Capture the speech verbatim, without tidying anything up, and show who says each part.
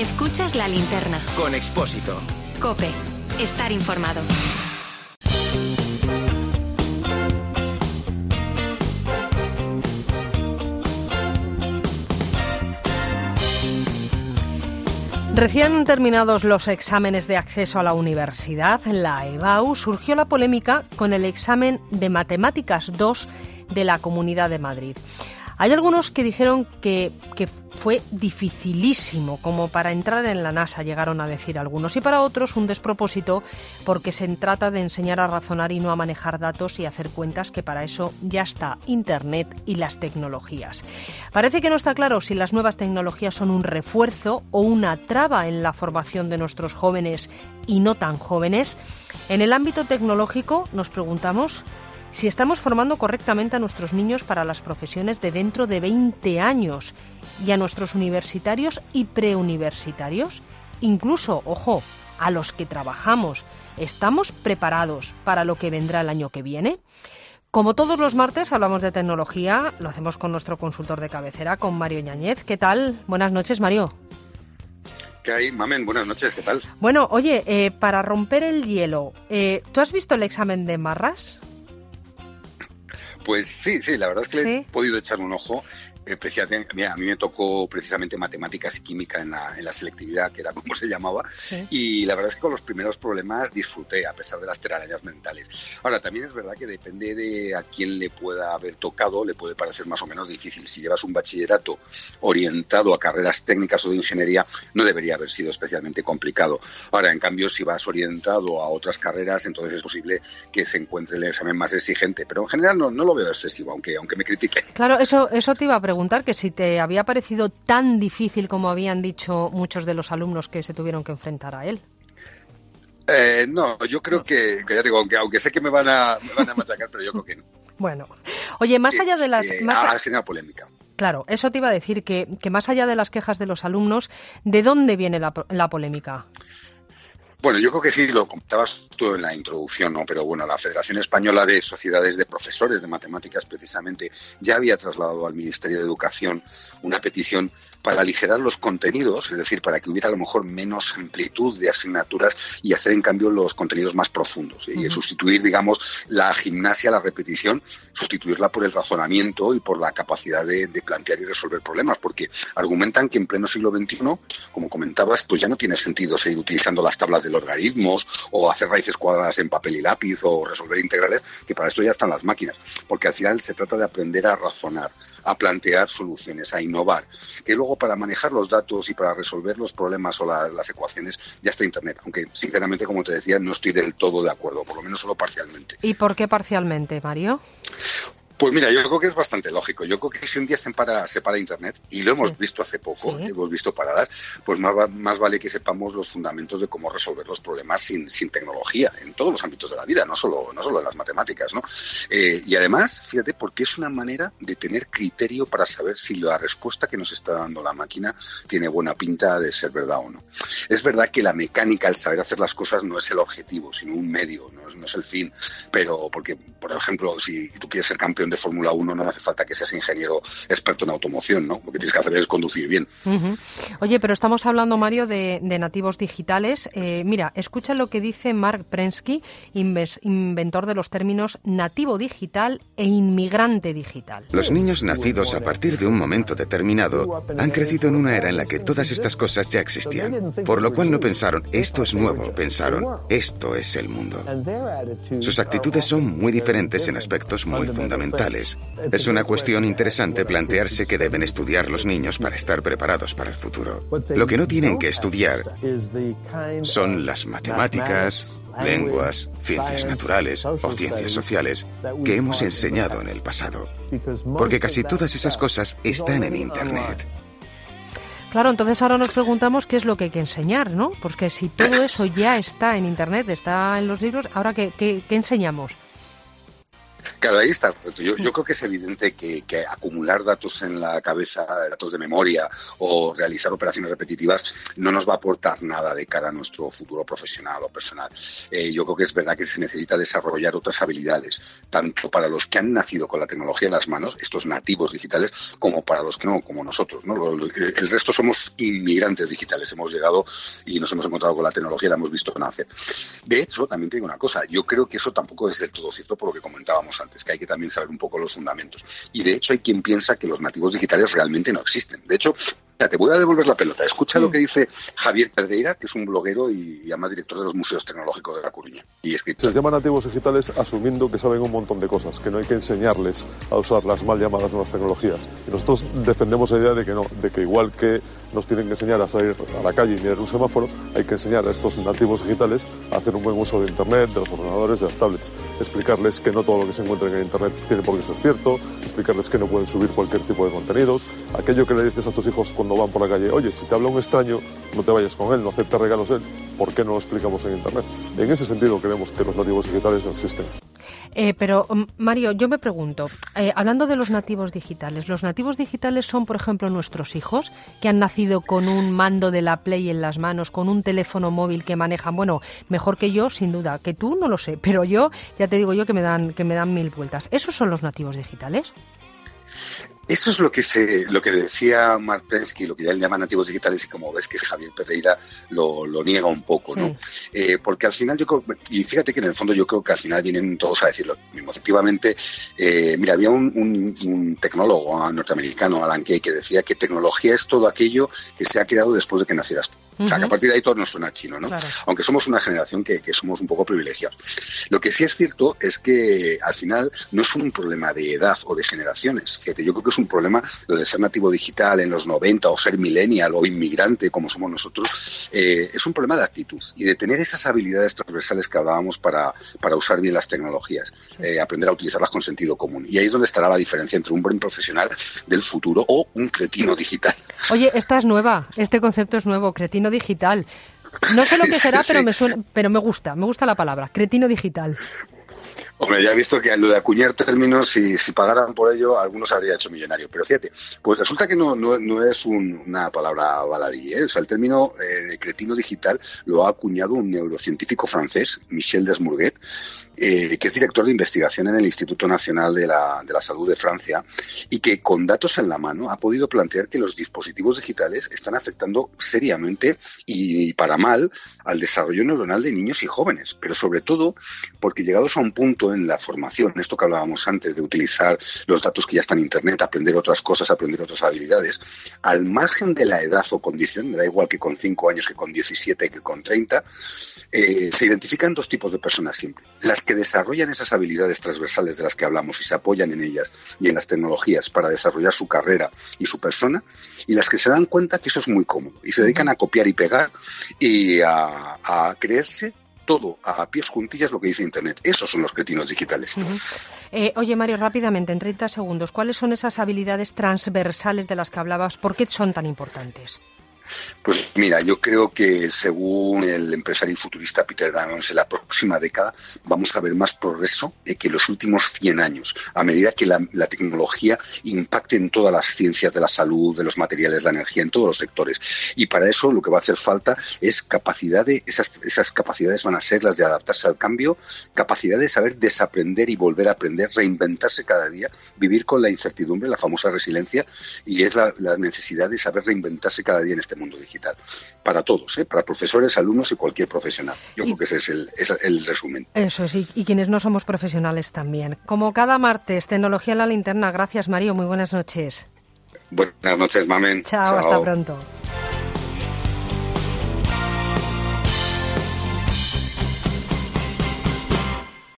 Speaker 1: Escuchas La Linterna.
Speaker 2: Con Expósito.
Speaker 1: COPE. Estar informado.
Speaker 3: Recién terminados los exámenes de acceso a la universidad, la EBAU, surgió la polémica con el examen de Matemáticas dos de la Comunidad de Madrid. Hay algunos que dijeron que, que fue dificilísimo, como para entrar en la NASA, llegaron a decir algunos, y para otros un despropósito, porque se trata de enseñar a razonar y no a manejar datos y hacer cuentas, que para eso ya está Internet y las tecnologías. Parece que no está claro si las nuevas tecnologías son un refuerzo o una traba en la formación de nuestros jóvenes y no tan jóvenes. En el ámbito tecnológico nos preguntamos si estamos formando correctamente a nuestros niños para las profesiones de dentro de veinte años y a nuestros universitarios y preuniversitarios, incluso, ojo, a los que trabajamos. ¿Estamos preparados para lo que vendrá el año que viene? Como todos los martes hablamos de tecnología, lo hacemos con nuestro consultor de cabecera, con Mario Ñañez. ¿Qué tal? Buenas noches, Mario.
Speaker 4: ¿Qué hay, Mamen? Buenas noches, ¿qué tal?
Speaker 3: Bueno, oye, eh, para romper el hielo, eh, ¿tú has visto el examen de Marras?
Speaker 4: Pues sí, sí, la verdad es que
Speaker 3: ¿Sí?
Speaker 4: le he podido echar un ojo. Eh, precisamente, mira, a mí me tocó precisamente matemáticas y química en la, en la selectividad, que era como se llamaba, sí. Y la verdad es que con los primeros problemas disfruté, a pesar de las telarañas mentales. Ahora, también es verdad que depende de a quién le pueda haber tocado, le puede parecer más o menos difícil. Si llevas un bachillerato orientado a carreras técnicas o de ingeniería, no debería haber sido especialmente complicado. Ahora, en cambio, si vas orientado a otras carreras, entonces es posible que se encuentre el examen más exigente, pero en general no, no lo veo excesivo, aunque, aunque me critique.
Speaker 3: Claro, eso, eso te iba a preguntar. preguntar que si te había parecido tan difícil como habían dicho muchos de los alumnos que se tuvieron que enfrentar a él.
Speaker 4: Eh, no, yo creo que, que ya digo, aunque, aunque sé que me van a, me van a machacar, pero yo creo que no.
Speaker 3: Bueno, oye, más allá de las...
Speaker 4: Eh,
Speaker 3: más
Speaker 4: ha generado polémica.
Speaker 3: Claro, eso te iba a decir, que, que más allá de las quejas de los alumnos, ¿de dónde viene la, la polémica?
Speaker 4: Bueno, yo creo que sí, lo comentabas tú en la introducción, ¿no? Pero bueno, la Federación Española de Sociedades de Profesores de Matemáticas precisamente ya había trasladado al Ministerio de Educación una petición para aligerar los contenidos, es decir, para que hubiera a lo mejor menos amplitud de asignaturas y hacer en cambio los contenidos más profundos, ¿eh? Uh-huh. Y sustituir, digamos, la gimnasia, la repetición, sustituirla por el razonamiento y por la capacidad de, de plantear y resolver problemas, porque argumentan que en pleno siglo veintiuno, como comentabas, pues ya no tiene sentido seguir utilizando las tablas de logaritmos o hacer raíces cuadradas en papel y lápiz o resolver integrales, que para esto ya están las máquinas, porque al final se trata de aprender a razonar, a plantear soluciones, a innovar, que luego para manejar los datos y para resolver los problemas o la, las ecuaciones ya está Internet, aunque sinceramente, como te decía, no estoy del todo de acuerdo, por lo menos solo parcialmente.
Speaker 3: ¿Y por qué parcialmente, Mario?
Speaker 4: Pues mira, yo creo que es bastante lógico. Yo creo que si un día se para, se para Internet, y lo hemos sí. visto hace poco, sí. hemos visto paradas, pues más, más vale que sepamos los fundamentos de cómo resolver los problemas sin, sin tecnología, en todos los ámbitos de la vida, no solo, no solo en las matemáticas, ¿no? Eh, y además, fíjate, porque es una manera de tener criterio para saber si la respuesta que nos está dando la máquina tiene buena pinta de ser verdad o no. Es verdad que la mecánica, el saber hacer las cosas, no es el objetivo, sino un medio, no es, no es el fin. Pero porque, por ejemplo, si tú quieres ser campeón de Fórmula uno, no hace falta que seas ingeniero experto en automoción, ¿no? Lo que tienes que hacer es conducir bien.
Speaker 3: Uh-huh. Oye, pero estamos hablando, Mario, de, de nativos digitales. Eh, mira, escucha lo que dice Mark Prensky, inves, inventor de los términos nativo digital e inmigrante digital.
Speaker 5: Los niños nacidos a partir de un momento determinado han crecido en una era en la que todas estas cosas ya existían, por lo cual no pensaron, esto es nuevo, pensaron, esto es el mundo. Sus actitudes son muy diferentes en aspectos muy fundamentales. Es una cuestión interesante plantearse que deben estudiar los niños para estar preparados para el futuro. Lo que no tienen que estudiar son las matemáticas, lenguas, ciencias naturales o ciencias sociales que hemos enseñado en el pasado. Porque casi todas esas cosas están en Internet.
Speaker 3: Claro, entonces ahora nos preguntamos qué es lo que hay que enseñar, ¿no? Porque si todo eso ya está en Internet, está en los libros, ¿ahora qué, qué, qué enseñamos?
Speaker 4: Claro, ahí está. Yo, yo creo que es evidente que, que acumular datos en la cabeza, datos de memoria o realizar operaciones repetitivas no nos va a aportar nada de cara a nuestro futuro profesional o personal. Eh, yo creo que es verdad que se necesita desarrollar otras habilidades, tanto para los que han nacido con la tecnología en las manos, estos nativos digitales, como para los que no, como nosotros, ¿no? Lo, lo, el resto somos inmigrantes digitales. Hemos llegado y nos hemos encontrado con la tecnología y la hemos visto nacer. De hecho, también te digo una cosa, yo creo que eso tampoco es del todo cierto por lo que comentábamos antes. Es que hay que también saber un poco los fundamentos. Y de hecho hay quien piensa que los nativos digitales realmente no existen. De hecho, mira, te voy a devolver la pelota. Escucha mm. lo que dice Javier Pedreira, que es un bloguero y, y además director de los Museos Tecnológicos de La Coruña. Y escritor.
Speaker 2: Se les llama nativos digitales asumiendo que saben un montón de cosas, que no hay que enseñarles a usar las mal llamadas nuevas tecnologías. Y nosotros defendemos la idea de que no, de que igual que nos tienen que enseñar a salir a la calle y mirar un semáforo, hay que enseñar a estos nativos digitales a hacer un buen uso de Internet, de los ordenadores, de las tablets. Explicarles que no todo lo que se encuentra en Internet tiene por qué ser cierto, explicarles que no pueden subir cualquier tipo de contenidos. Aquello que le dices a tus hijos cuando van por la calle, oye, si te habla un extraño, no te vayas con él, no aceptes regalos él, ¿por qué no lo explicamos en Internet? En ese sentido creemos que los nativos digitales no existen.
Speaker 3: Eh, pero, Mario, yo me pregunto, eh, hablando de los nativos digitales, ¿los nativos digitales son, por ejemplo, nuestros hijos, que han nacido con un mando de la Play en las manos, con un teléfono móvil que manejan? Bueno, mejor que yo, sin duda, que tú, no lo sé, pero yo, ya te digo yo que me dan, que me dan mil vueltas. ¿Esos son los nativos digitales?
Speaker 4: Eso es lo que se, lo que decía Mark Prensky, lo que ya le llaman nativos digitales, y como ves que Javier Pereira lo, lo niega un poco, ¿no? Sí. Eh, porque al final yo creo, y fíjate que en el fondo yo creo que al final vienen todos a decir lo mismo. Efectivamente, eh, mira, había un, un, un tecnólogo norteamericano, Alan Kay, que decía que tecnología es todo aquello que se ha creado después de que nacieras tú. Uh-huh. O sea, que a partir de ahí todo nos suena chino, ¿no? Claro. Aunque somos una generación que, que somos un poco privilegiados. Lo que sí es cierto es que al final no es un problema de edad o de generaciones. Fíjate, yo creo que es un problema lo de ser nativo digital en los noventa o ser millennial o inmigrante como somos nosotros, eh, es un problema de actitud y de tener esas habilidades transversales que hablábamos para, para usar bien las tecnologías, eh, aprender a utilizarlas con sentido común. Y ahí es donde estará la diferencia entre un buen profesional del futuro o un cretino digital.
Speaker 3: Oye, esta es nueva, este concepto es nuevo, cretino digital. No sé lo que será, sí, pero me suena, pero me gusta, me gusta la palabra, cretino digital.
Speaker 4: Hombre, ya he visto que lo de acuñar términos, si, si pagaran por ello, algunos habría hecho millonario. Pero fíjate, pues resulta que no, no, no es un, una palabra baladí, ¿eh? O sea, el término eh, de cretino digital lo ha acuñado un neurocientífico francés, Michel Desmourguet, eh, que es director de investigación en el Instituto Nacional de la, de la Salud de Francia, y que con datos en la mano ha podido plantear que los dispositivos digitales están afectando seriamente y, y para mal al desarrollo neuronal de niños y jóvenes, pero sobre todo porque llegados a un punto en la formación, esto que hablábamos antes de utilizar los datos que ya están en Internet, aprender otras cosas, aprender otras habilidades, al margen de la edad o condición, me da igual que con cinco años, que con diecisiete, que con treinta, eh, se identifican dos tipos de personas siempre. Las que desarrollan esas habilidades transversales de las que hablamos y se apoyan en ellas y en las tecnologías para desarrollar su carrera y su persona, y las que se dan cuenta que eso es muy cómodo y se dedican a copiar y pegar y a, a creerse todo a pies juntillas lo que dice Internet. Esos son los cretinos digitales. Uh-huh.
Speaker 3: Eh, oye, Mario, rápidamente, en treinta segundos, ¿cuáles son esas habilidades transversales de las que hablabas? ¿Por qué son tan importantes?
Speaker 4: Pues mira, yo creo que según el empresario futurista Peter Diamandis, en la próxima década vamos a ver más progreso que en los últimos cien años, a medida que la, la tecnología impacte en todas las ciencias de la salud, de los materiales, la energía, en todos los sectores. Y para eso lo que va a hacer falta es capacidad de, esas, esas capacidades van a ser las de adaptarse al cambio, capacidad de saber desaprender y volver a aprender, reinventarse cada día, vivir con la incertidumbre, la famosa resiliencia, y es la, la necesidad de saber reinventarse cada día en este mundo digital, para todos, ¿eh? Para profesores, alumnos y cualquier profesional. Yo y, creo que ese es el, es el resumen.
Speaker 3: Eso sí, y quienes no somos profesionales también. Como cada martes, Tecnología en la Linterna. Gracias, Mario, muy buenas noches.
Speaker 4: Buenas noches, Mamen.
Speaker 3: Chao, Chao. Hasta pronto.